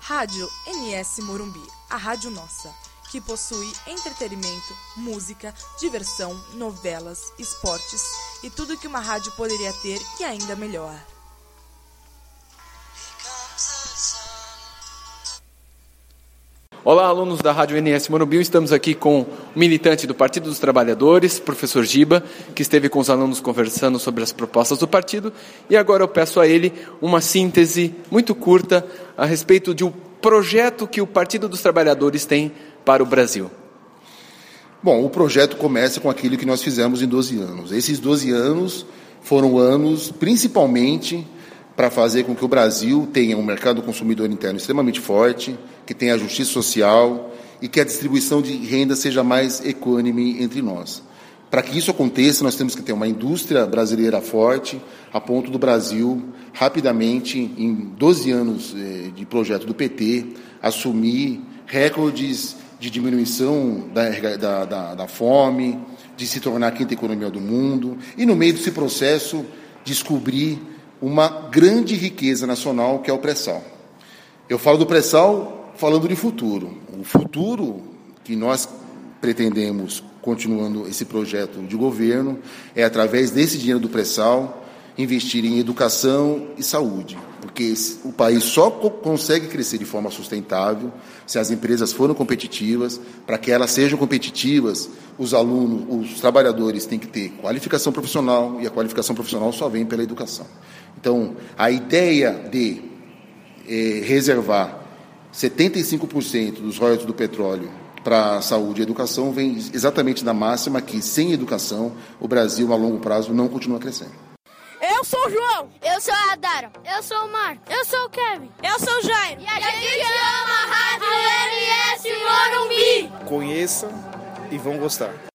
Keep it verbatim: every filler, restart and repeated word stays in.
Rádio N S Morumbi, a rádio nossa, que possui entretenimento, música, diversão, novelas, esportes e tudo que uma rádio poderia ter e ainda melhor. Olá, alunos da Rádio N S Morumbi, estamos aqui com o militante do Partido dos Trabalhadores, professor Giba, que esteve com os alunos conversando sobre as propostas do partido, e agora eu peço a ele uma síntese muito curta a respeito de um projeto que o Partido dos Trabalhadores tem para o Brasil. Bom, o projeto começa com aquilo que nós fizemos em doze anos. Esses doze anos foram anos, principalmente, para fazer com que o Brasil tenha um mercado consumidor interno extremamente forte, que tenha a justiça social e que a distribuição de renda seja mais equânime entre nós. Para que isso aconteça, nós temos que ter uma indústria brasileira forte, a ponto do Brasil, rapidamente, em doze anos de projeto do P T, assumir recordes de diminuição da, da, da, da fome, de se tornar a quinta economia do mundo, e, no meio desse processo, descobrir uma grande riqueza nacional, que é o pré-sal. Eu falo do pré-sal falando de futuro. O futuro que nós pretendemos, continuando esse projeto de governo, é, através desse dinheiro do pré-sal, investir em educação e saúde, porque o país só consegue crescer de forma sustentável se as empresas forem competitivas. Para que elas sejam competitivas, os alunos, os trabalhadores têm que ter qualificação profissional, e a qualificação profissional só vem pela educação. Então, a ideia de eh, reservar setenta e cinco por cento dos royalties do petróleo para a saúde e educação vem exatamente da máxima que, sem educação, o Brasil, a longo prazo, não continua crescendo. Eu sou o João. Eu sou a Adara. Eu sou o Mar. Eu sou o Kevin. Eu sou o Jairo. E a, e a gente, gente ama a Rádio N S Morumbi. Conheçam e vão gostar.